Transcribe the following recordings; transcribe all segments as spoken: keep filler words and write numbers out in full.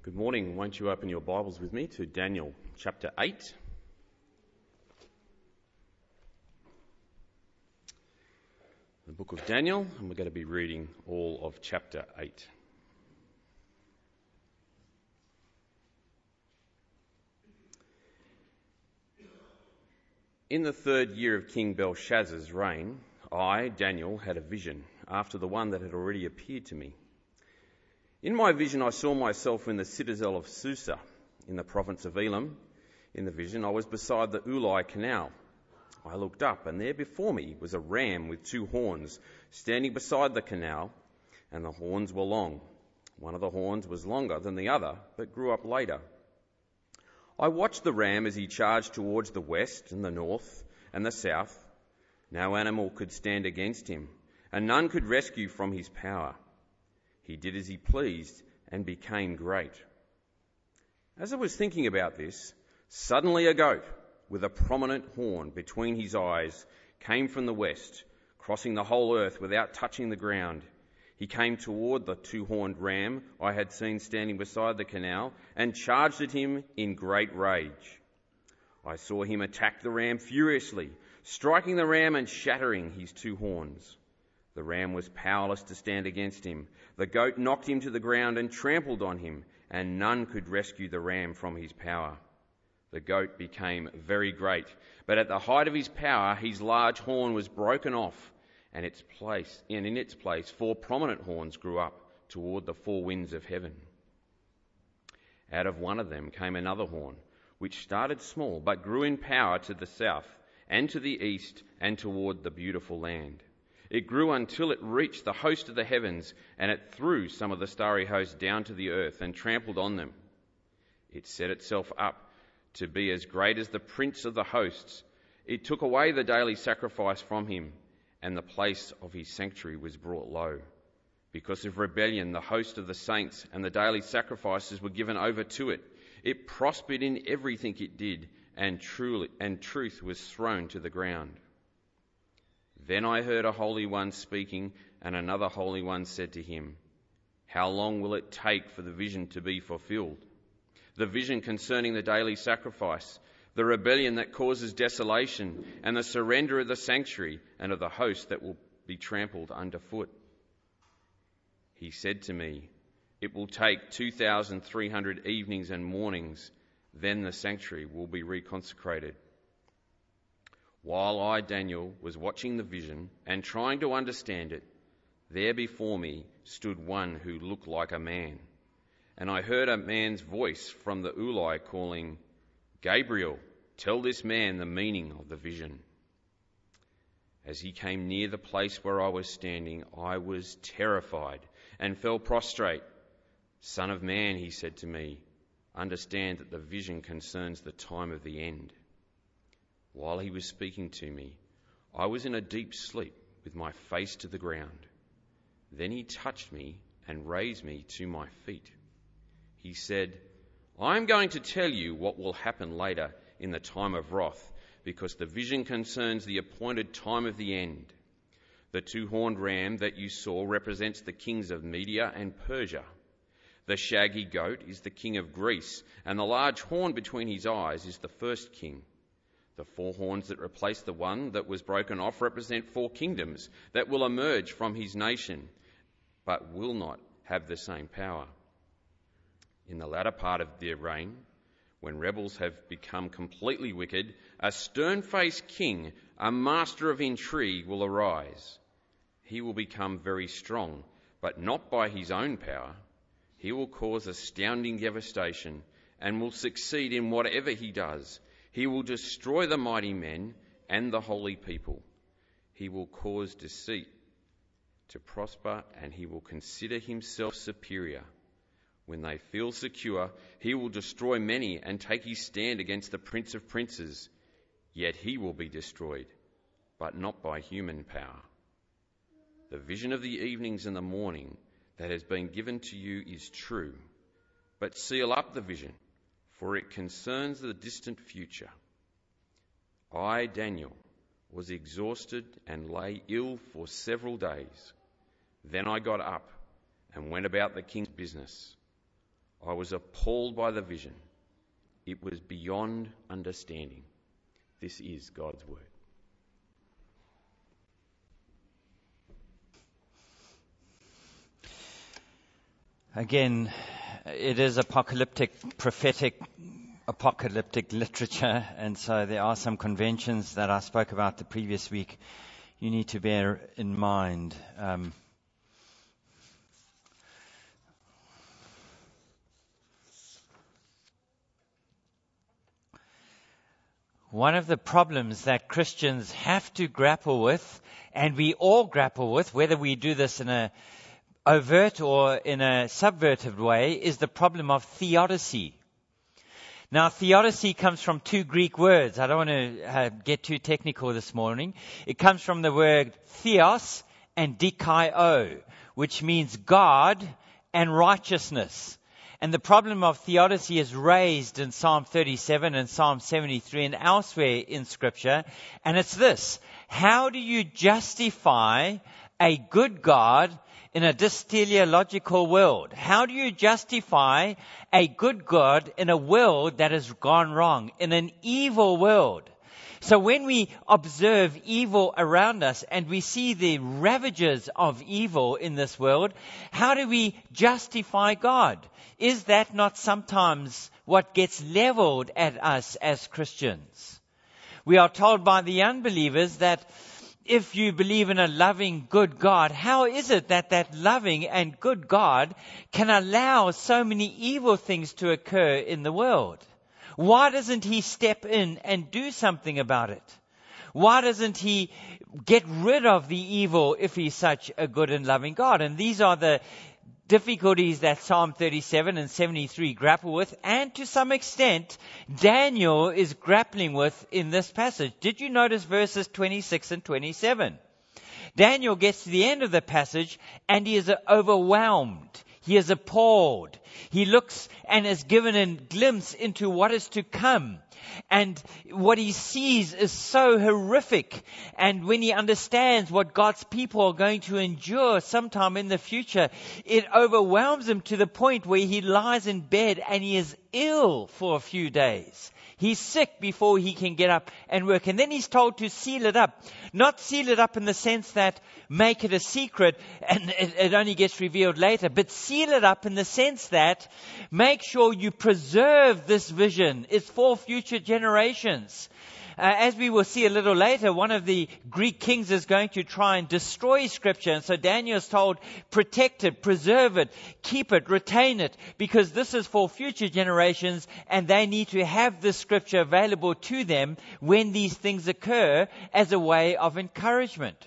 Good morning. Won't you open your Bibles with me to Daniel chapter eight? The book of Daniel, and we're going to be reading all of chapter eight. In the third year of King Belshazzar's reign, I, Daniel, had a vision after the one that had already appeared to me. In my vision, I saw myself in the citadel of Susa, in the province of Elam. In the vision, I was beside the Ulai Canal. I looked up, and there before me was a ram with two horns, standing beside the canal, and the horns were long. One of the horns was longer than the other, but grew up later. I watched the ram as he charged towards the west and the north and the south. No animal could stand against him, and none could rescue from his power. He did as he pleased and became great. As I was thinking about this, suddenly a goat with a prominent horn between his eyes came from the west, crossing the whole earth without touching the ground. He came toward the two-horned ram I had seen standing beside the canal and charged at him in great rage. I saw him attack the ram furiously, striking the ram and shattering his two horns. The ram was powerless to stand against him. The goat knocked him to the ground and trampled on him, and none could rescue the ram from his power. The goat became very great, but at the height of his power, his large horn was broken off, and its place, and in its place, four prominent horns grew up toward the four winds of heaven. Out of one of them came another horn, which started small, but grew in power to the south and to the east and toward the beautiful land. It grew until it reached the host of the heavens, and it threw some of the starry host down to the earth and trampled on them. It set itself up to be as great as the prince of the hosts. It took away the daily sacrifice from him, and the place of his sanctuary was brought low. Because of rebellion, the host of the saints and the daily sacrifices were given over to it. It prospered in everything it did, and truly, and truth was thrown to the ground. Then I heard a holy one speaking, and another holy one said to him, "How long will it take for the vision to be fulfilled? The vision concerning the daily sacrifice, the rebellion that causes desolation, and the surrender of the sanctuary and of the host that will be trampled underfoot." He said to me, "It will take two thousand three hundred evenings and mornings, then the sanctuary will be reconsecrated." While I, Daniel, was watching the vision and trying to understand it, there before me stood one who looked like a man. And I heard a man's voice from the Ulai calling, "Gabriel, tell this man the meaning of the vision." As he came near the place where I was standing, I was terrified and fell prostrate. "Son of man," he said to me, "understand that the vision concerns the time of the end." While he was speaking to me, I was in a deep sleep with my face to the ground. Then he touched me and raised me to my feet. He said, "I am going to tell you what will happen later in the time of wrath, because the vision concerns the appointed time of the end. The two-horned ram that you saw represents the kings of Media and Persia. The shaggy goat is the king of Greece, and the large horn between his eyes is the first king. The four horns that replace the one that was broken off represent four kingdoms that will emerge from his nation, but will not have the same power. In the latter part of their reign, when rebels have become completely wicked, a stern-faced king, a master of intrigue, will arise. He will become very strong, but not by his own power. He will cause astounding devastation and will succeed in whatever he does. He will destroy the mighty men and the holy people. He will cause deceit to prosper, and he will consider himself superior. When they feel secure, he will destroy many and take his stand against the Prince of Princes. Yet he will be destroyed, but not by human power. The vision of the evenings and the morning that has been given to you is true, but seal up the vision, for it concerns the distant future. I, Daniel, was exhausted and lay ill for several days. Then I got up and went about the king's business. I was appalled by the vision. It was beyond understanding. This is God's word. Again, it is apocalyptic, prophetic, apocalyptic literature, and so there are some conventions that I spoke about the previous week you need to bear in mind. Um, One of the problems that Christians have to grapple with, and we all grapple with, whether we do this in a overt or in a subverted way, is the problem of theodicy. Now, theodicy comes from two Greek words. I don't want to uh, get too technical this morning. It comes from the word theos and dikaio, which means God and righteousness. And the problem of theodicy is raised in Psalm thirty-seven and Psalm seventy-three and elsewhere in Scripture. And it's this: how do you justify a good God in a dysteleological world? How do you justify a good God in a world that has gone wrong, in an evil world? So when we observe evil around us and we see the ravages of evil in this world, how do we justify God? Is that not sometimes what gets leveled at us as Christians? We are told by the unbelievers that if you believe in a loving, good God, how is it that that loving and good God can allow so many evil things to occur in the world? Why doesn't he step in and do something about it? Why doesn't he get rid of the evil if he's such a good and loving God? And these are the difficulties that Psalm thirty-seven and seventy-three grapple with, and to some extent, Daniel is grappling with in this passage. Did you notice verses twenty-six and twenty-seven? Daniel gets to the end of the passage and he is overwhelmed. He is appalled. He looks and is given a glimpse into what is to come. And what he sees is so horrific. And when he understands what God's people are going to endure sometime in the future, it overwhelms him to the point where he lies in bed and he is ill for a few days. He's sick before he can get up and work. And then he's told to seal it up. Not seal it up in the sense that make it a secret and it, it only gets revealed later, but seal it up in the sense that make sure you preserve this vision. It's for future generations. Uh, as we will see a little later, one of the Greek kings is going to try and destroy Scripture. And so Daniel is told, protect it, preserve it, keep it, retain it, because this is for future generations and they need to have this Scripture available to them when these things occur as a way of encouragement.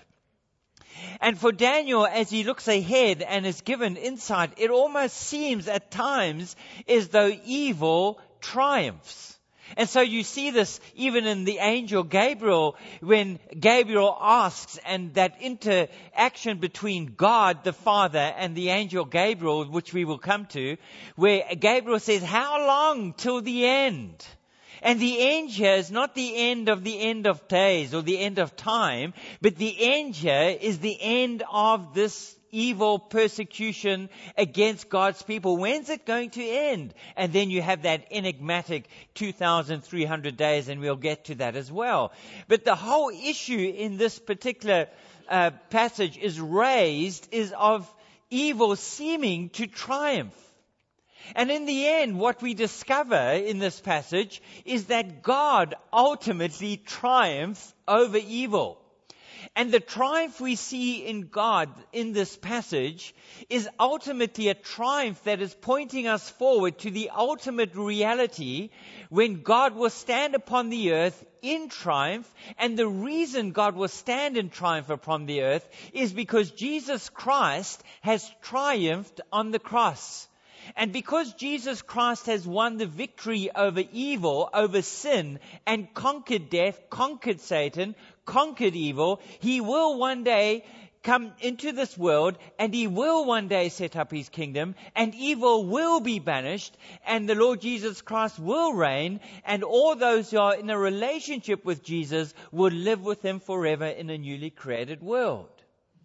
And for Daniel, as he looks ahead and is given insight, it almost seems at times as though evil triumphs. And so you see this even in the angel Gabriel, when Gabriel asks, and that interaction between God the Father and the angel Gabriel, which we will come to, where Gabriel says, how long till the end? And the end here is not the end of the end of days or the end of time, but the end here is the end of this evil persecution against God's people. When's it going to end? And then you have that enigmatic two thousand three hundred days, and we'll get to that as well. But the whole issue in this particular uh, passage is raised is of evil seeming to triumph. And in the end, what we discover in this passage is that God ultimately triumphs over evil. And the triumph we see in God in this passage is ultimately a triumph that is pointing us forward to the ultimate reality when God will stand upon the earth in triumph. And the reason God will stand in triumph upon the earth is because Jesus Christ has triumphed on the cross. And because Jesus Christ has won the victory over evil, over sin, and conquered death, conquered Satan, conquered evil, he will one day come into this world and he will one day set up his kingdom and evil will be banished and the Lord Jesus Christ will reign and all those who are in a relationship with Jesus will live with him forever in a newly created world.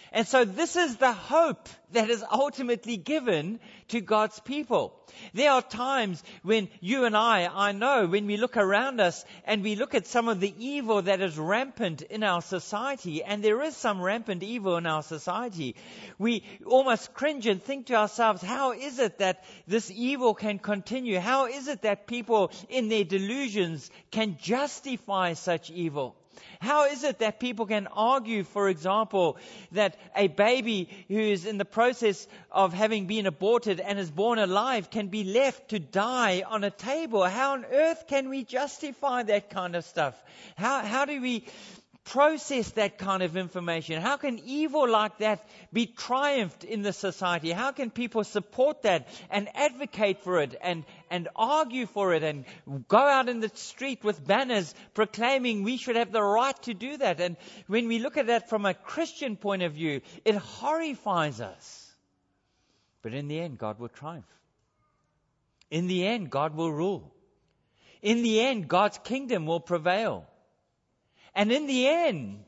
And so this is the hope that is ultimately given to God's people. There are times when you and I, I know, when we look around us and we look at some of the evil that is rampant in our society, and there is some rampant evil in our society, we almost cringe and think to ourselves, how is it that this evil can continue? How is it that people in their delusions can justify such evil? How is it that people can argue, for example, that a baby who is in the process of having been aborted and is born alive can be left to die on a table? How on earth can we justify that kind of stuff? How, how do we process that kind of information? How can evil like that be triumphed in the society? How can people support that and advocate for it and, and argue for it and go out in the street with banners proclaiming we should have the right to do that? And when we look at that from a Christian point of view, it horrifies us. But in the end, God will triumph. In the end, God will rule. In the end, God's kingdom will prevail. And in the end,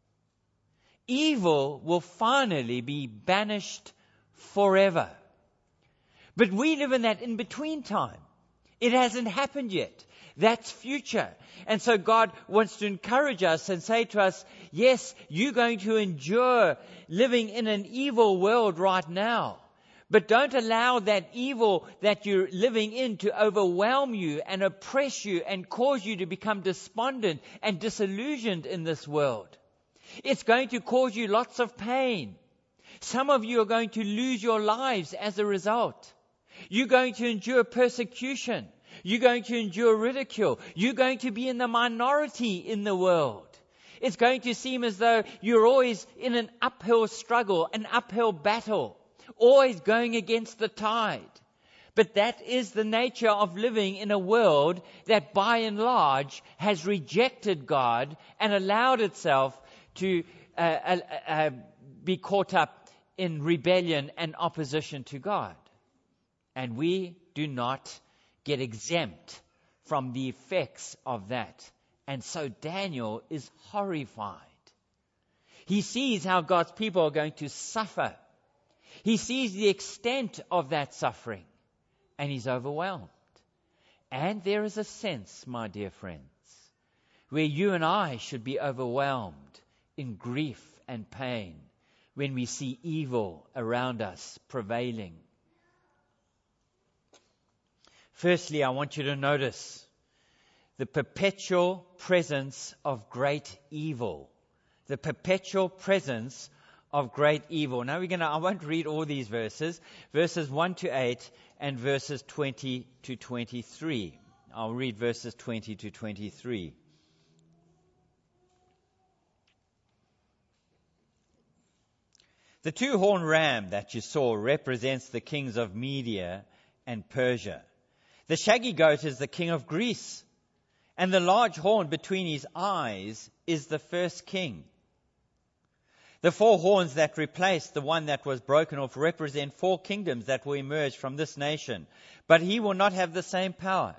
evil will finally be banished forever. But we live in that in-between time. It hasn't happened yet. That's future. And so God wants to encourage us and say to us, yes, you're going to endure living in an evil world right now. But don't allow that evil that you're living in to overwhelm you and oppress you and cause you to become despondent and disillusioned in this world. It's going to cause you lots of pain. Some of you are going to lose your lives as a result. You're going to endure persecution. You're going to endure ridicule. You're going to be in the minority in the world. It's going to seem as though you're always in an uphill struggle, an uphill battle. Always going against the tide. But that is the nature of living in a world that by and large has rejected God and allowed itself to uh, uh, uh, be caught up in rebellion and opposition to God. And we do not get exempt from the effects of that. And so Daniel is horrified. He sees how God's people are going to suffer. He sees the extent of that suffering, and he's overwhelmed. And there is a sense, my dear friends, where you and I should be overwhelmed in grief and pain when we see evil around us prevailing. Firstly, I want you to notice the perpetual presence of great evil. The perpetual presence of great evil. Now we're going to, I won't read all these verses, verses one to eight and verses twenty to twenty-three. I'll read verses twenty to twenty-three. The two-horned ram that you saw represents the kings of Media and Persia. The shaggy goat is the king of Greece, and the large horn between his eyes is the first king. The four horns that replaced the one that was broken off represent four kingdoms that will emerge from this nation, but he will not have the same power.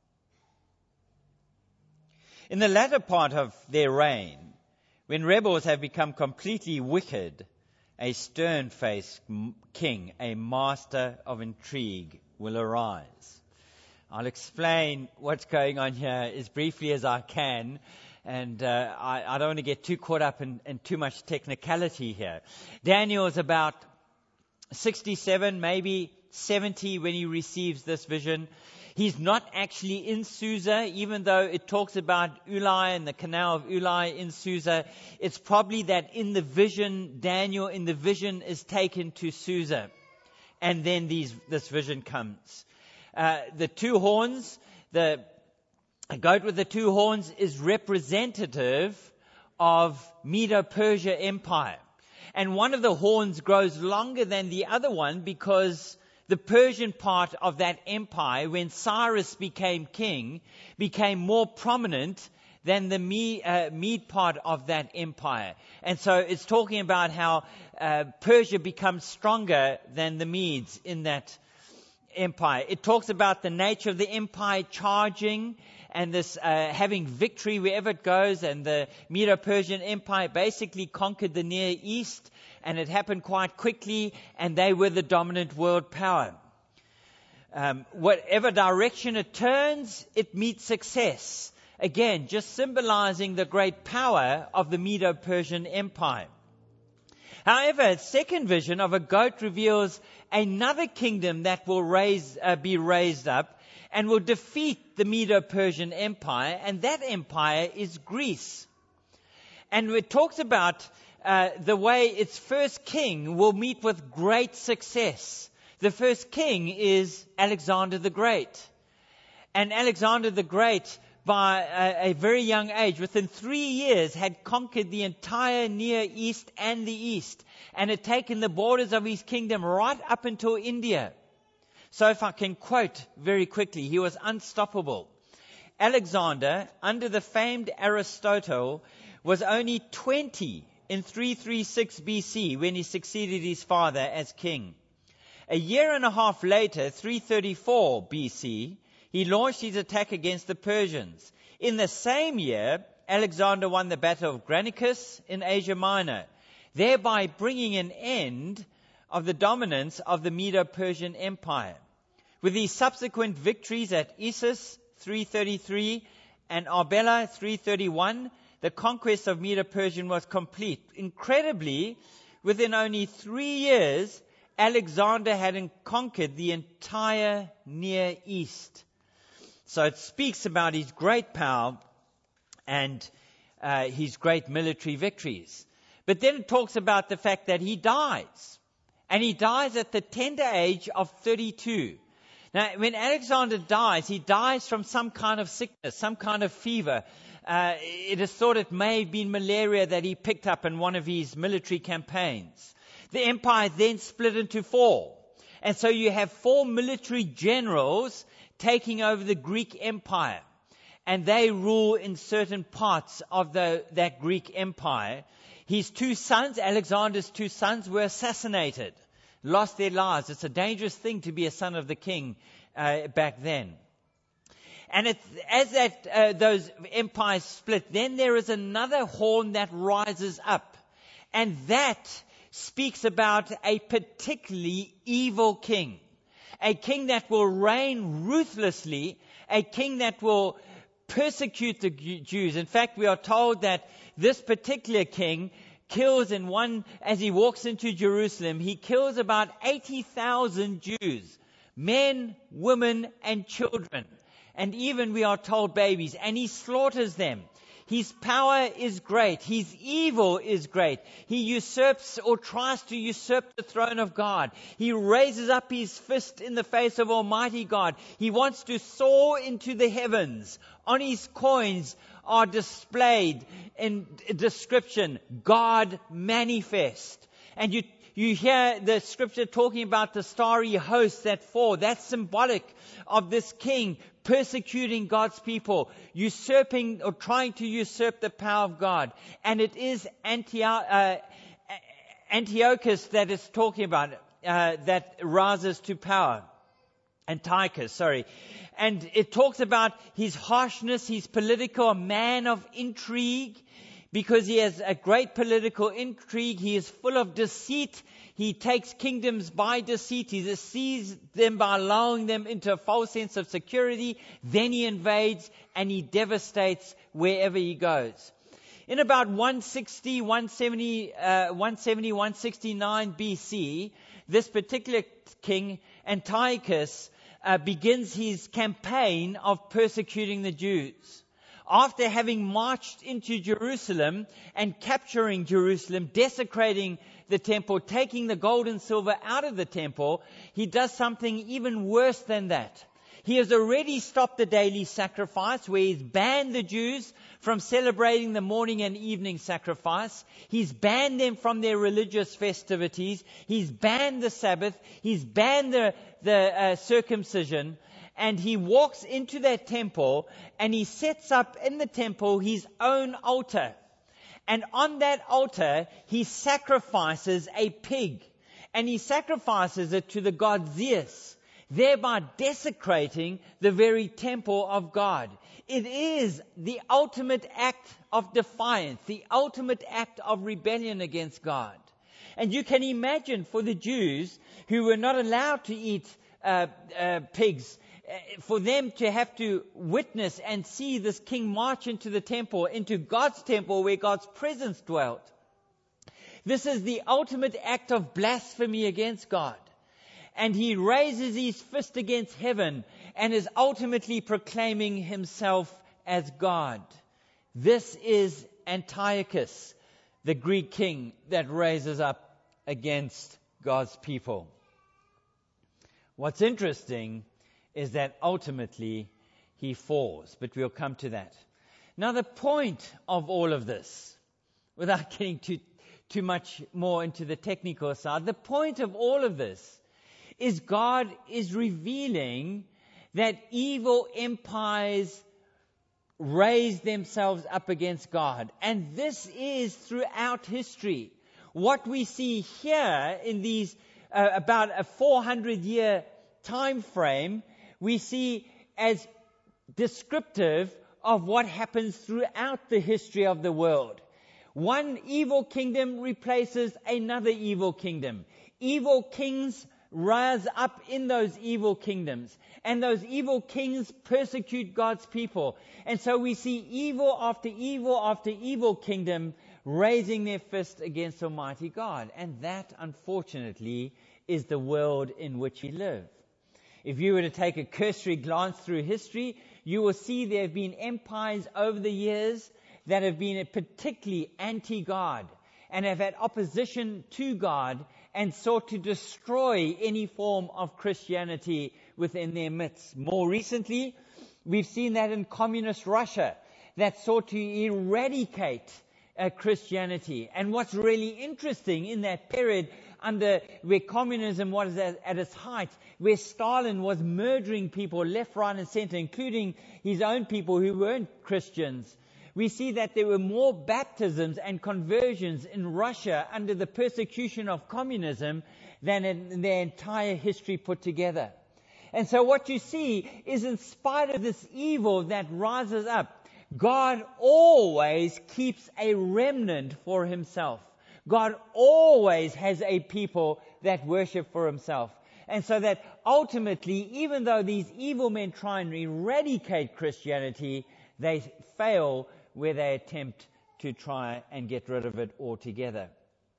In the latter part of their reign, when rebels have become completely wicked, a stern-faced king, a master of intrigue, will arise. I'll explain what's going on here as briefly as I can. And uh, I, I don't want to get too caught up in, in too much technicality here. Daniel is about sixty-seven, maybe seventy when he receives this vision. He's not actually in Susa, even though it talks about Ulai and the canal of Ulai in Susa. It's probably that in the vision, Daniel in the vision is taken to Susa. And then these, this vision comes. Uh, the two horns, the A goat with the two horns is representative of Medo-Persia Empire. And one of the horns grows longer than the other one because the Persian part of that empire, when Cyrus became king, became more prominent than the Mede, uh, Mede part of that empire. And so it's talking about how uh, Persia becomes stronger than the Medes in that empire. It talks about the nature of the empire charging and this uh, having victory wherever it goes, and the Medo-Persian Empire basically conquered the Near East and it happened quite quickly, and they were the dominant world power. Um, whatever direction it turns, it meets success. Again, just symbolizing the great power of the Medo-Persian Empire. However, a second vision of a goat reveals another kingdom that will raise, uh, be raised up and will defeat the Medo-Persian Empire, and that empire is Greece. And it talks about uh, the way its first king will meet with great success. The first king is Alexander the Great. And Alexander the Great, by a, a very young age, within three years, had conquered the entire Near East and the East, and had taken the borders of his kingdom right up until India. So if I can quote very quickly, he was unstoppable. Alexander, under the famed Aristotle, was only twenty in three thirty-six B C when he succeeded his father as king. A year and a half later, three thirty-four B C, he launched his attack against the Persians. In the same year, Alexander won the Battle of Granicus in Asia Minor, thereby bringing an end of the dominance of the Medo-Persian Empire. With the subsequent victories at Issus, three thirty-three, and Arbela, three thirty-one, the conquest of Medo-Persian was complete. Incredibly, within only three years, Alexander had conquered the entire Near East. So it speaks about his great power and uh, his great military victories. But then it talks about the fact that he dies. And he dies at the tender age of thirty-two. Now, when Alexander dies, he dies from some kind of sickness, some kind of fever. Uh, it is thought it may have been malaria that he picked up in one of his military campaigns. The empire then split into four. And so you have four military generals taking over the Greek Empire. And they rule in certain parts of the, that Greek Empire. His two sons, Alexander's two sons, were assassinated, lost their lives. It's a dangerous thing to be a son of the king uh, back then. And it's, as that uh, those empires split, then there is another horn that rises up. And that speaks about a particularly evil king. A king that will reign ruthlessly, a king that will persecute the Jews. In fact, we are told that this particular king kills in one, as he walks into Jerusalem, he kills about eighty thousand Jews, men, women, and children. And even, we are told, babies. And he slaughters them. His power is great. His evil is great. He usurps or tries to usurp the throne of God. He raises up his fist in the face of Almighty God. He wants to soar into the heavens. On his coins are displayed in description, God manifest. And you You hear the scripture talking about the starry host that fall. That's symbolic of this king persecuting God's people, usurping or trying to usurp the power of God. And it is Antio- uh, Antiochus that is talking about, uh, that rises to power. Antiochus, sorry. And it talks about his harshness, his political, a man of intrigue. Because he has a great political intrigue, he is full of deceit. He takes kingdoms by deceit. He deceives them by allowing them into a false sense of security. Then he invades and he devastates wherever he goes. In about one sixty, one seventy, uh, one seventy, one sixty-nine B C, this particular king, Antiochus, uh, begins his campaign of persecuting the Jews. After having marched into Jerusalem and capturing Jerusalem, desecrating the temple, taking the gold and silver out of the temple, he does something even worse than that. He has already stopped the daily sacrifice, where he's banned the Jews from celebrating the morning and evening sacrifice. He's banned them from their religious festivities. He's banned the Sabbath. He's banned the, the uh, circumcision. And he walks into that temple and he sets up in the temple his own altar. And on that altar, he sacrifices a pig. And he sacrifices it to the god Zeus, thereby desecrating the very temple of God. It is the ultimate act of defiance, the ultimate act of rebellion against God. And you can imagine for the Jews who were not allowed to eat uh, uh, pigs, uh, for them to have to witness and see this king march into the temple, into God's temple where God's presence dwelt. This is the ultimate act of blasphemy against God. And he raises his fist against heaven and is ultimately proclaiming himself as God. This is Antiochus, the Greek king that raises up against God's people. What's interesting is that ultimately he falls, but we'll come to that. Now, the point of all of this, without getting too, too much more into the technical side, the point of all of this is God is revealing that evil empires raise themselves up against God. And this is throughout history. What we see here in these uh, about a four hundred year time frame, we see as descriptive of what happens throughout the history of the world. One evil kingdom replaces another evil kingdom. Evil kings rise up in those evil kingdoms, and those evil kings persecute God's people. And so we see evil after evil after evil kingdom raising their fist against Almighty God. And that, unfortunately, is the world in which we live. If you were to take a cursory glance through history, you will see there have been empires over the years that have been particularly anti-God and have had opposition to God and sought to destroy any form of Christianity within their midst. More recently, we've seen that in communist Russia, that sought to eradicate uh, Christianity. And what's really interesting in that period, under where communism was at, at its height, where Stalin was murdering people left, right, and center, including his own people who weren't Christians, we see that there were more baptisms and conversions in Russia under the persecution of communism than in their entire history put together. And so what you see is, in spite of this evil that rises up, God always keeps a remnant for himself. God always has a people that worship for himself. And so that ultimately, even though these evil men try and eradicate Christianity, they fail where they attempt to try and get rid of it altogether.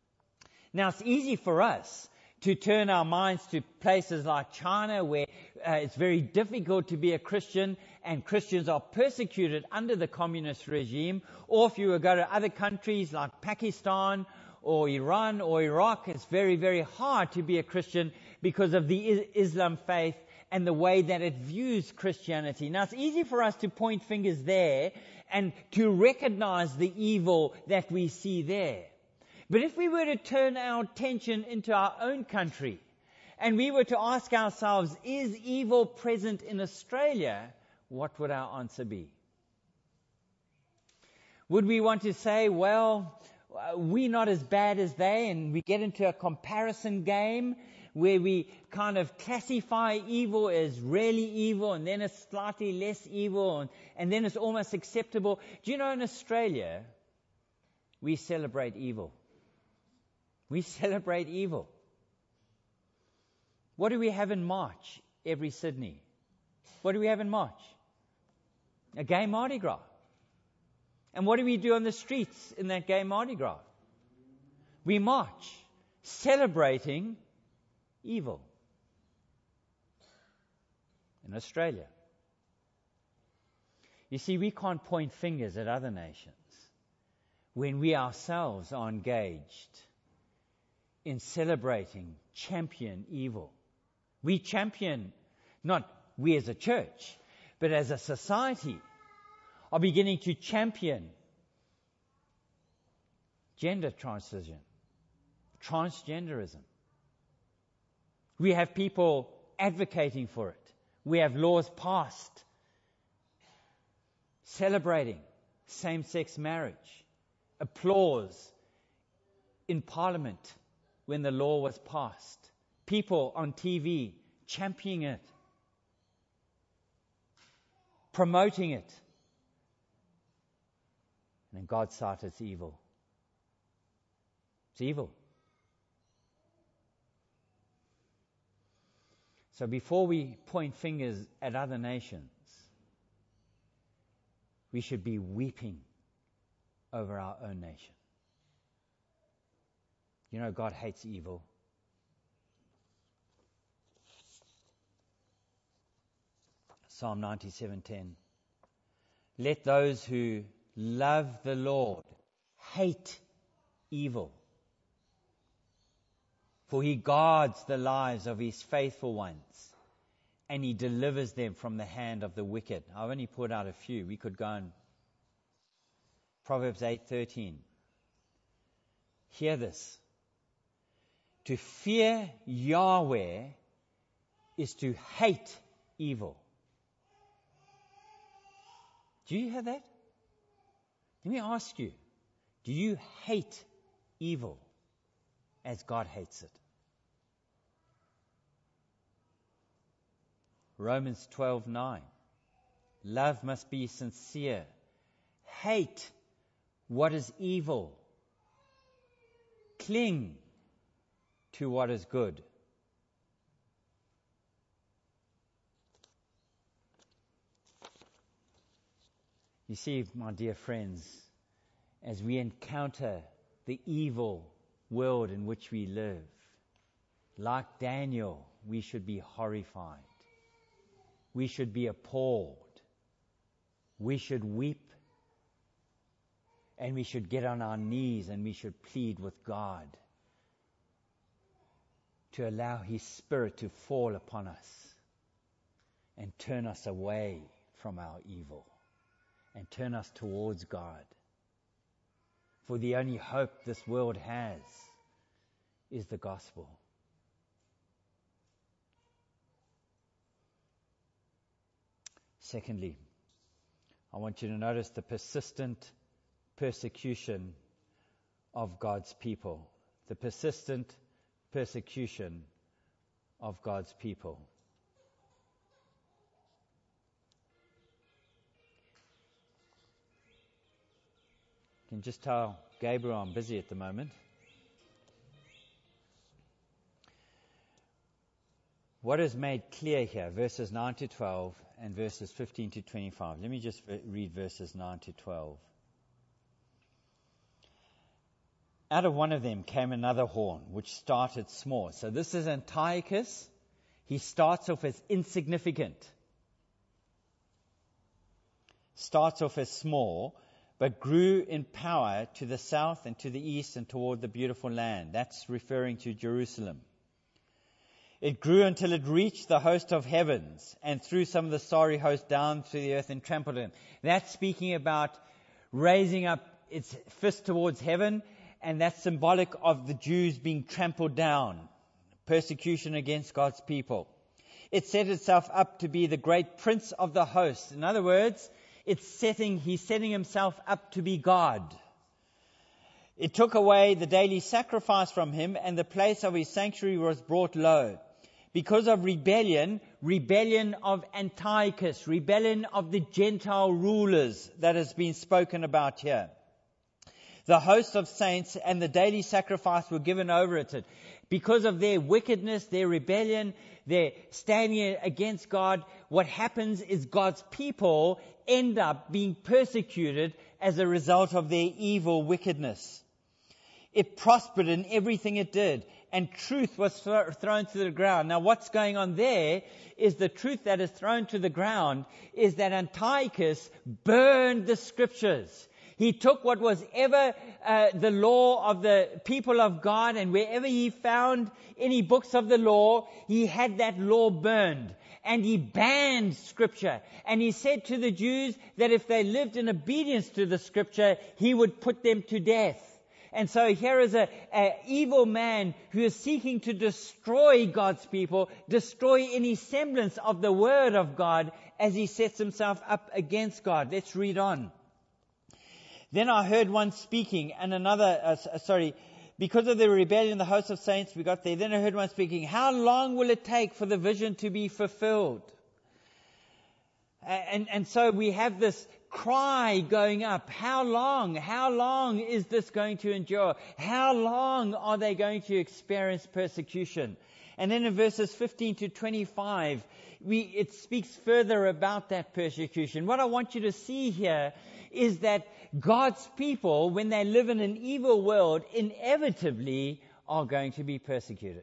Now, it's easy for us to turn our minds to places like China, where uh, it's very difficult to be a Christian and Christians are persecuted under the communist regime. Or if you were to go to other countries like Pakistan or Iran or Iraq, it's very, very hard to be a Christian because of the Islam faith and the way that it views Christianity. Now, it's easy for us to point fingers there and to recognize the evil that we see there. But if we were to turn our attention into our own country and we were to ask ourselves, is evil present in Australia? What would our answer be? Would we want to say, well, we're not as bad as they, and we get into a comparison game where we kind of classify evil as really evil, and then it's slightly less evil, and, and then it's almost acceptable. Do you know, in Australia, we celebrate evil. We celebrate evil. What do we have in March every Sydney? What do we have in March? A gay Mardi Gras. And what do we do on the streets in that gay Mardi Gras? We march, celebrating evil. In Australia. You see, we can't point fingers at other nations when we ourselves are engaged in celebrating, champion evil. We champion, not we as a church, but as a society, are beginning to champion gender transition, transgenderism. We have people advocating for it. We have laws passed celebrating same-sex marriage. Applause in Parliament when the law was passed. People on T V championing it, promoting it. And in God's sight, it's evil. It's evil. So before we point fingers at other nations, we should be weeping over our own nation. You know, God hates evil. Psalm ninety-seven ten. Let those who love the Lord hate evil, for he guards the lives of his faithful ones, and he delivers them from the hand of the wicked. I've only put out a few. We could go on. Proverbs eight thirteen. Hear this. To fear Yahweh is to hate evil. Do you hear that? Let me ask you, do you hate evil as God hates it? Romans twelve nine. Love must be sincere. Hate what is evil. Cling to what is good. You see, my dear friends, as we encounter the evil world in which we live, like Daniel, we should be horrified. We should be appalled. We should weep. And we should get on our knees and we should plead with God to allow His Spirit to fall upon us and turn us away from our evil and turn us towards God. For the only hope this world has is the gospel. Secondly, I want you to notice the persistent persecution of God's people. The persistent persecution of God's people. You can just tell Gabriel I'm busy at the moment. What is made clear here, verses nine to twelve and verses fifteen to twenty-five. Let me just read verses nine to twelve. Out of one of them came another horn, which started small. So this is Antiochus. He starts off as insignificant. Starts off as small, but grew in power to the south and to the east and toward the beautiful land. That's referring to Jerusalem. It grew until it reached the host of heavens and threw some of the starry host down to the earth and trampled him. That's speaking about raising up its fist towards heaven, and that's symbolic of the Jews being trampled down. Persecution against God's people. It set itself up to be the great prince of the host. In other words, it's setting, he's setting himself up to be God. It took away the daily sacrifice from him, and the place of his sanctuary was brought low. Because of rebellion, rebellion of Antiochus, rebellion of the Gentile rulers that has been spoken about here. The host of saints and the daily sacrifice were given over it. Because of their wickedness, their rebellion, their standing against God, what happens is God's people end up being persecuted as a result of their evil wickedness. It prospered in everything it did, and truth was th- thrown to the ground. Now what's going on there is the truth that is thrown to the ground is that Antiochus burned the scriptures. He took what was ever uh, the law of the people of God, and wherever he found any books of the law, he had that law burned. And he banned Scripture. And he said to the Jews that if they lived in obedience to the Scripture, he would put them to death. And so here is a, a evil man who is seeking to destroy God's people, destroy any semblance of the Word of God as he sets himself up against God. Let's read on. Then I heard one speaking, and another, uh, sorry, because of the rebellion, the host of saints, we got there. Then I heard one speaking, how long will it take for the vision to be fulfilled? And, and so we have this cry going up. How long? How long is this going to endure? How long are they going to experience persecution? And then in verses fifteen to twenty-five, we, it speaks further about that persecution. What I want you to see here is that God's people, when they live in an evil world, inevitably are going to be persecuted.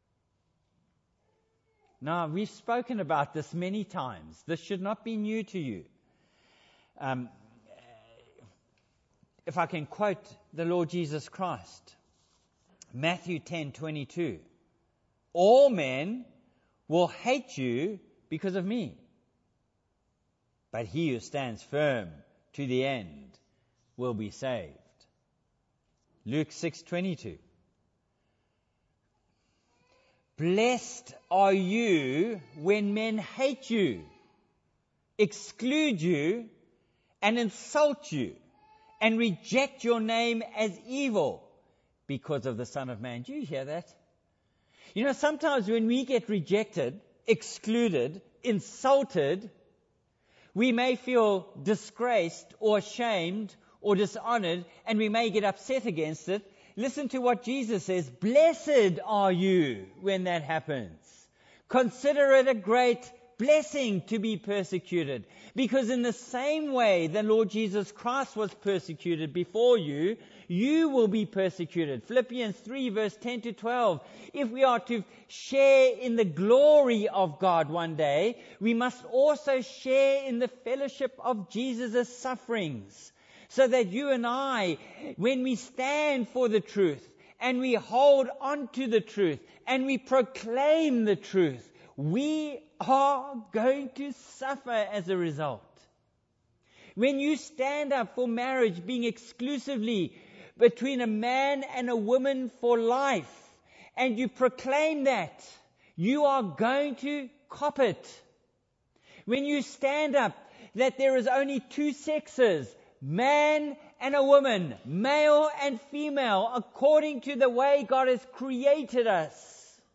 Now, we've spoken about this many times. This should not be new to you. Um, if I can quote the Lord Jesus Christ, Matthew ten twenty-two. All men will hate you because of me, but he who stands firm to the end will be saved. Luke six twenty-two. Blessed are you when men hate you, exclude you, and insult you, and reject your name as evil because of the Son of Man. Do you hear that? You know, sometimes when we get rejected, excluded, insulted, we may feel disgraced or ashamed or dishonored, and we may get upset against it. Listen to what Jesus says. Blessed are you when that happens. Consider it a great blessing to be persecuted, because in the same way the Lord Jesus Christ was persecuted before you, you will be persecuted. Philippians three verse ten to twelve. If we are to share in the glory of God one day, we must also share in the fellowship of Jesus' sufferings, so that you and I, when we stand for the truth and we hold on to the truth and we proclaim the truth, we are going to suffer as a result. When you stand up for marriage being exclusively between a man and a woman for life, and you proclaim that, you are going to cop it. When you stand up that there is only two sexes, man and a woman, male and female, according to the way God has created us,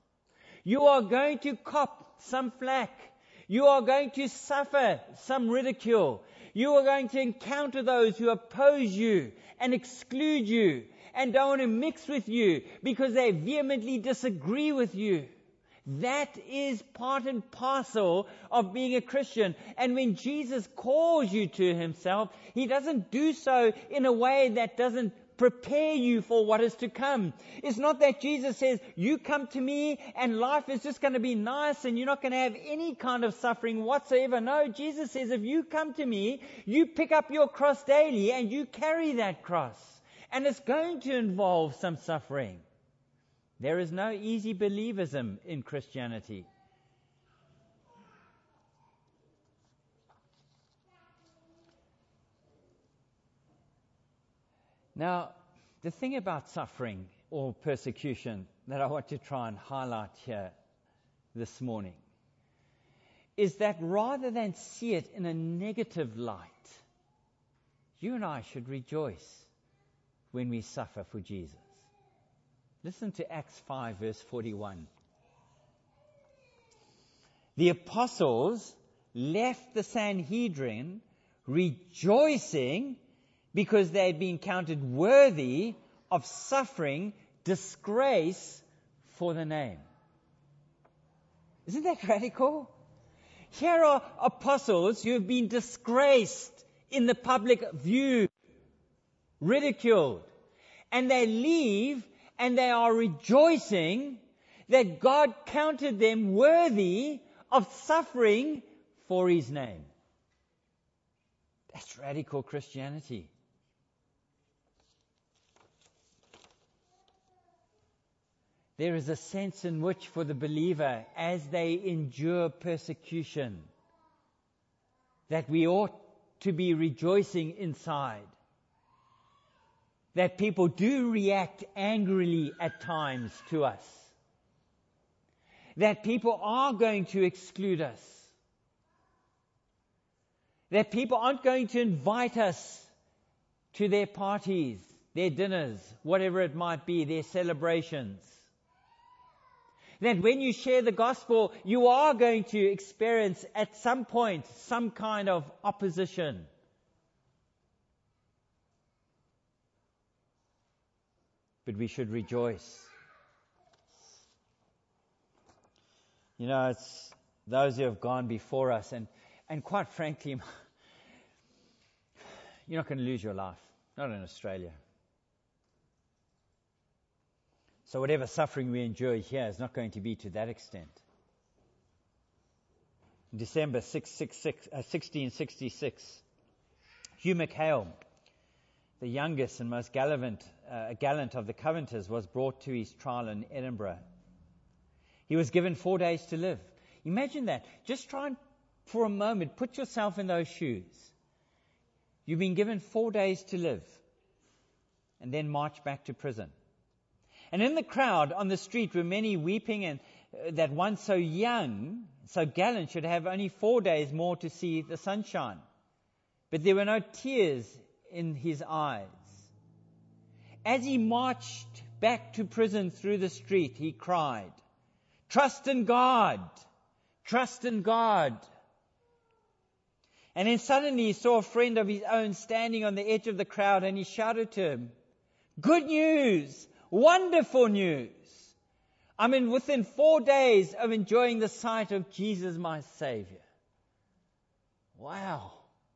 you are going to cop some flack. You are going to suffer some ridicule. You are going to encounter those who oppose you and exclude you and don't want to mix with you because they vehemently disagree with you. That is part and parcel of being a Christian. And when Jesus calls you to himself, he doesn't do so in a way that doesn't prepare you for what is to come. It's not that Jesus says, you come to me and life is just going to be nice and you're not going to have any kind of suffering whatsoever. No, Jesus says, if you come to me, you pick up your cross daily and you carry that cross. And it's going to involve some suffering. There is no easy believism in Christianity. Now, the thing about suffering or persecution that I want to try and highlight here this morning is that rather than see it in a negative light, you and I should rejoice when we suffer for Jesus. Listen to Acts five verse forty-one. The apostles left the Sanhedrin rejoicing because they had been counted worthy of suffering disgrace for the name. Isn't that radical? Here are apostles who have been disgraced in the public view, ridiculed, and they leave and they are rejoicing that God counted them worthy of suffering for his name. That's radical Christianity. There is a sense in which for the believer, as they endure persecution, that we ought to be rejoicing inside. That people do react angrily at times to us. That people are going to exclude us. That people aren't going to invite us to their parties, their dinners, whatever it might be, their celebrations. That when you share the gospel, you are going to experience at some point some kind of opposition. But we should rejoice. You know, it's those who have gone before us, and, and quite frankly, you're not going to lose your life, not in Australia. So whatever suffering we endure here is not going to be to that extent. In December sixteen sixty-six, Hugh McHale, the youngest and most gallant, uh, gallant of the Covenanters, was brought to his trial in Edinburgh. He was given four days to live. Imagine that. Just try and, for a moment, put yourself in those shoes. You've been given four days to live and then march back to prison. And in the crowd on the street were many weeping, and uh, that one so young, so gallant, should have only four days more to see the sunshine. But there were no tears in his eyes. As he marched back to prison through the street, he cried, "Trust in God! Trust in God!" And then suddenly he saw a friend of his own standing on the edge of the crowd, and he shouted to him, "Good news! Wonderful news! I'm in within four days of enjoying the sight of Jesus, my Savior." Wow.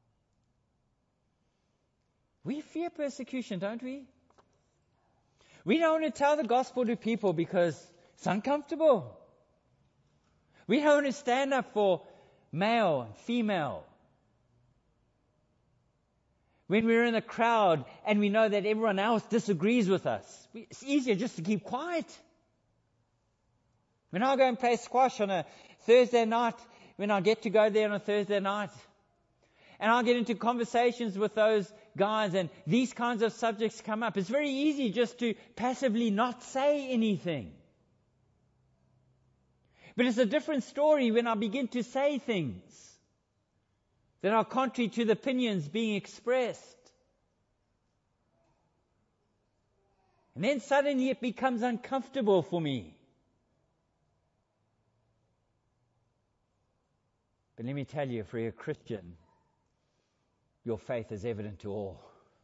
We fear persecution, don't we? We don't want to tell the gospel to people because it's uncomfortable. We don't want to stand up for male and female. When we're in a crowd and we know that everyone else disagrees with us, it's easier just to keep quiet. When I go and play squash on a Thursday night, when I get to go there on a Thursday night, and I'll get into conversations with those guys, and these kinds of subjects come up, it's very easy just to passively not say anything. But it's a different story when I begin to say things that are contrary to the opinions being expressed. And then suddenly it becomes uncomfortable for me. But let me tell you, for a Christian, your faith is evident to all.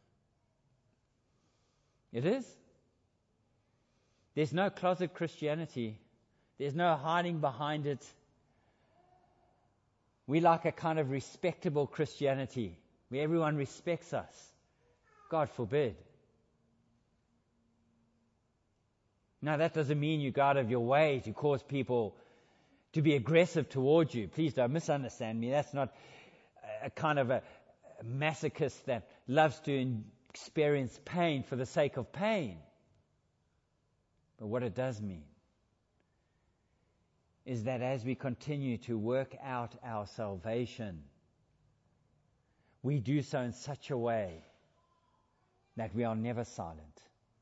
It is. There's no closet Christianity. There's no hiding behind it. We like a kind of respectable Christianity where everyone respects us. God forbid. Now, that doesn't mean you go out of your way to cause people to be aggressive towards you. Please don't misunderstand me. That's not a kind of a masochist that loves to experience pain for the sake of pain. But what it does mean is that as we continue to work out our salvation, we do so in such a way that we are never silent.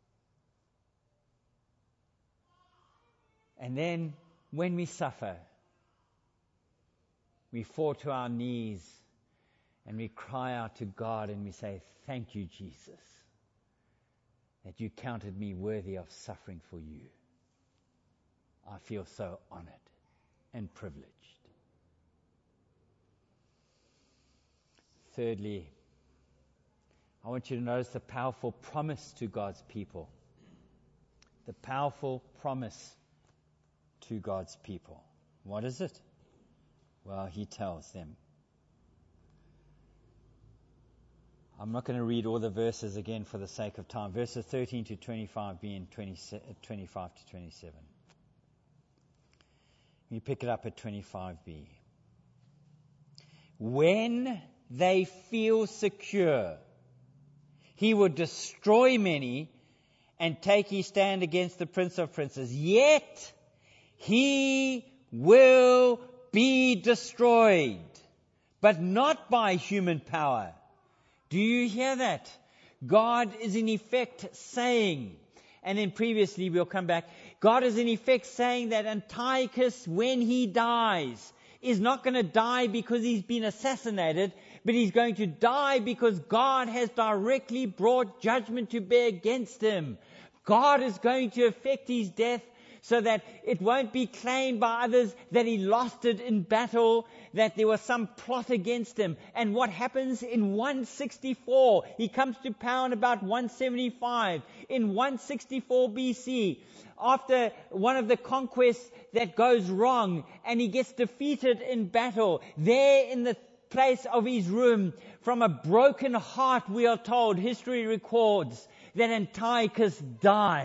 And then when we suffer, we fall to our knees and we cry out to God and we say, "Thank you, Jesus, that you counted me worthy of suffering for you. I feel so honored and privileged." Thirdly, I want you to notice the powerful promise to God's people. The powerful promise to God's people. What is it? Well, he tells them. I'm not going to read all the verses again for the sake of time. Verses thirteen to twenty-five b and twenty-five to twenty-seven. You pick it up at twenty-five b. When they feel secure, he will destroy many and take his stand against the Prince of Princes. Yet he will be destroyed, but not by human power. Do you hear that? God is in effect saying, and then previously we'll come back, God is in effect saying that Antiochus, when he dies, is not going to die because he's been assassinated, but he's going to die because God has directly brought judgment to bear against him. God is going to effect his death so that it won't be claimed by others that he lost it in battle, that there was some plot against him. And what happens in one sixty-four? He comes to power in about one seventy-five. In one sixty-four B C, after one of the conquests that goes wrong, and he gets defeated in battle, there in the place of his room, from a broken heart, we are told, history records, that Antiochus dies.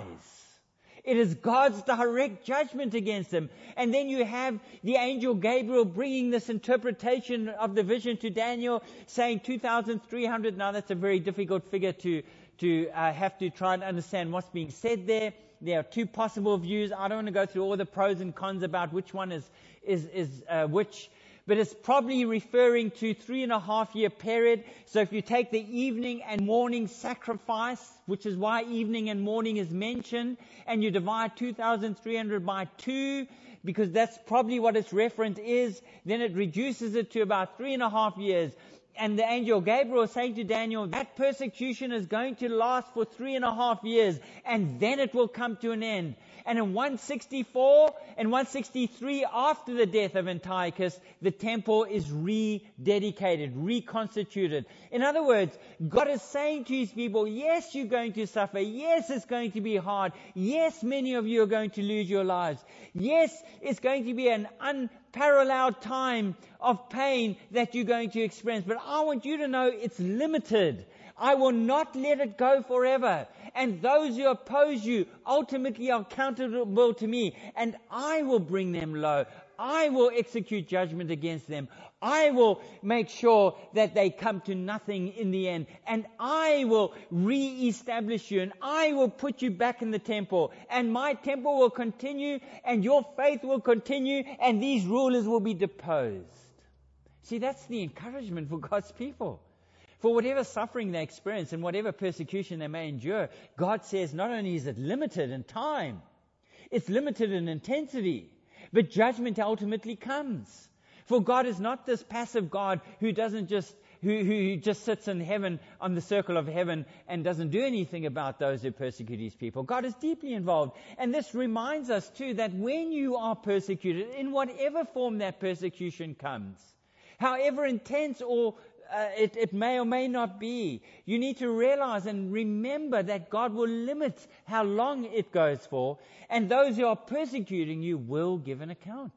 It is God's direct judgment against him. And then you have the angel Gabriel bringing this interpretation of the vision to Daniel, saying two thousand three hundred. Now that's a very difficult figure to, to uh, have to try and understand what's being said there. There are two possible views. I don't want to go through all the pros and cons about which one is, is, is uh, which. But it's probably referring to three and a half year period. So if you take the evening and morning sacrifice, which is why evening and morning is mentioned, and you divide two thousand three hundred by two, because that's probably what its reference is, then it reduces it to about three and a half years. And the angel Gabriel is saying to Daniel, that persecution is going to last for three and a half years, and then it will come to an end. And in one sixty-four and one sixty-three, after the death of Antiochus, the temple is rededicated, reconstituted. In other words, God is saying to his people, yes, you're going to suffer. Yes, it's going to be hard. Yes, many of you are going to lose your lives. Yes, it's going to be an unparalleled time of pain that you're going to experience. But I want you to know it's limited. I will not let it go forever. And those who oppose you ultimately are accountable to me. And I will bring them low. I will execute judgment against them. I will make sure that they come to nothing in the end. And I will re-establish you. And I will put you back in the temple. And my temple will continue. And your faith will continue. And these rulers will be deposed. See, that's the encouragement for God's people. For whatever suffering they experience and whatever persecution they may endure, God says not only is it limited in time, it's limited in intensity, but judgment ultimately comes. For God is not this passive God who doesn't just who, who just sits in heaven on the circle of heaven and doesn't do anything about those who persecute his people. God is deeply involved. And this reminds us too that when you are persecuted, in whatever form that persecution comes, however intense or Uh, it, it may or may not be, you need to realize and remember that God will limit how long it goes for, and those who are persecuting you will give an account.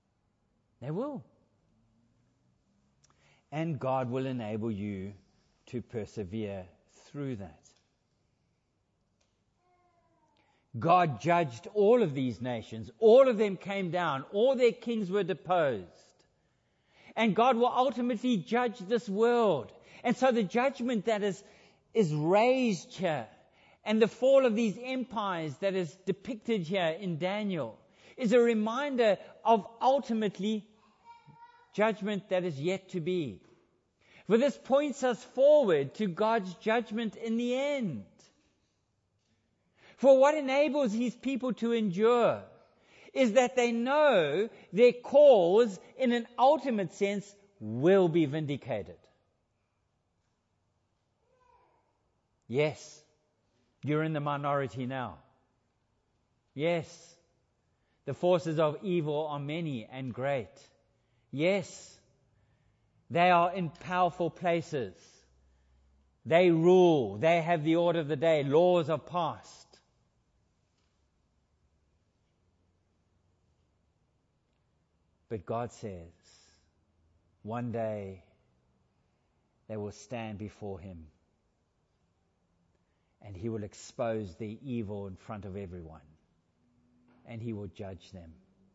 They will. And God will enable you to persevere through that. God judged all of these nations. All of them came down. All their kings were deposed. And God will ultimately judge this world. And so the judgment that is, is raised here, and the fall of these empires that is depicted here in Daniel, is a reminder of ultimately judgment that is yet to be. For this points us forward to God's judgment in the end. For what enables his people to endure is that they know their cause, in an ultimate sense, will be vindicated. Yes, you're in the minority now. Yes, the forces of evil are many and great. Yes, they are in powerful places. They rule. They have the order of the day. Laws are passed. But God says, one day they will stand before him, and he will expose the evil in front of everyone, and he will judge them.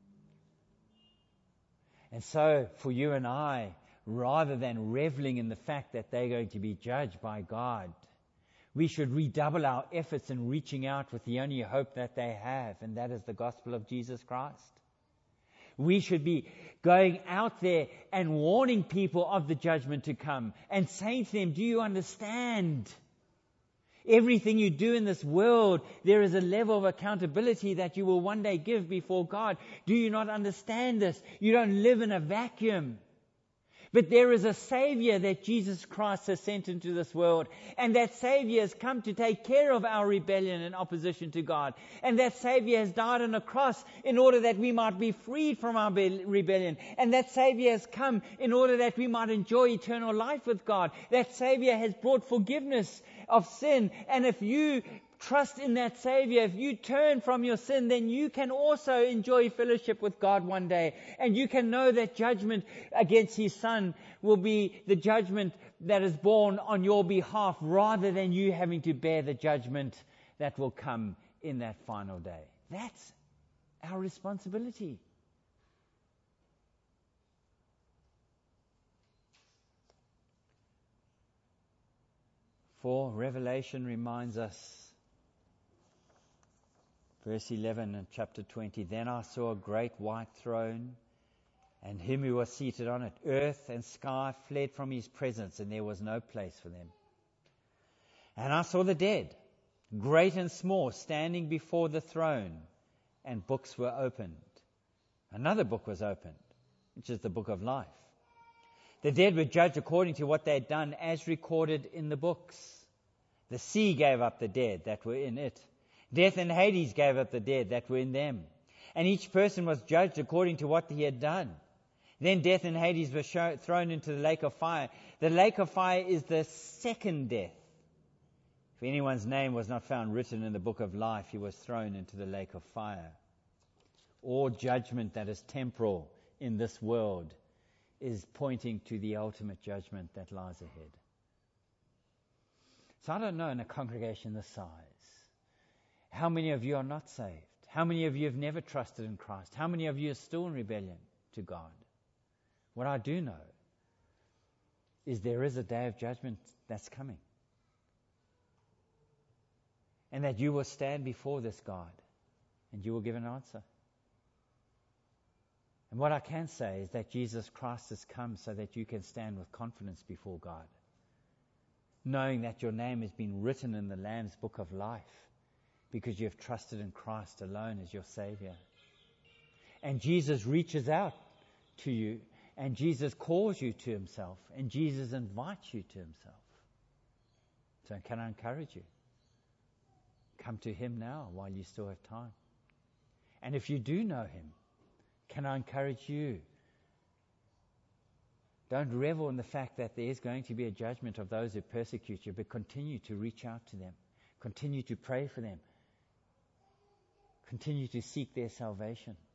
And so for you and I, rather than reveling in the fact that they're going to be judged by God, we should redouble our efforts in reaching out with the only hope that they have, and that is the gospel of Jesus Christ. We should be going out there and warning people of the judgment to come and saying to them, do you understand? Everything you do in this world, there is a level of accountability that you will one day give before God. Do you not understand this? You don't live in a vacuum. But there is a Savior that Jesus Christ has sent into this world. And that Savior has come to take care of our rebellion and opposition to God. And that Savior has died on a cross in order that we might be freed from our be- rebellion. And that Savior has come in order that we might enjoy eternal life with God. That Savior has brought forgiveness of sin. And if you trust in that Savior, if you turn from your sin, then you can also enjoy fellowship with God one day. And you can know that judgment against His Son will be the judgment that is borne on your behalf, rather than you having to bear the judgment that will come in that final day. That's our responsibility. For Revelation reminds us, verse eleven in chapter twenty, "Then I saw a great white throne, and Him who was seated on it. Earth and sky fled from His presence, and there was no place for them. And I saw the dead, great and small, standing before the throne, and books were opened." Another book was opened, which is the book of life. The dead were judged according to what they had done, as recorded in the books. The sea gave up the dead that were in it. Death and Hades gave up the dead that were in them. And each person was judged according to what he had done. Then death and Hades were show, thrown into the lake of fire. The lake of fire is the second death. If anyone's name was not found written in the book of life, he was thrown into the lake of fire. All judgment that is temporal in this world is pointing to the ultimate judgment that lies ahead. So I don't know, in a congregation this size, how many of you are not saved? How many of you have never trusted in Christ? How many of you are still in rebellion to God? What I do know is there is a day of judgment that's coming. And that you will stand before this God and you will give an answer. And what I can say is that Jesus Christ has come so that you can stand with confidence before God, knowing that your name has been written in the Lamb's book of life, because you have trusted in Christ alone as your Savior. And Jesus reaches out to you, and Jesus calls you to Himself, and Jesus invites you to Himself. So can I encourage you? Come to Him now while you still have time. And if you do know Him, can I encourage you? Don't revel in the fact that there is going to be a judgment of those who persecute you, but continue to reach out to them. Continue to pray for them. Continue to seek their salvation.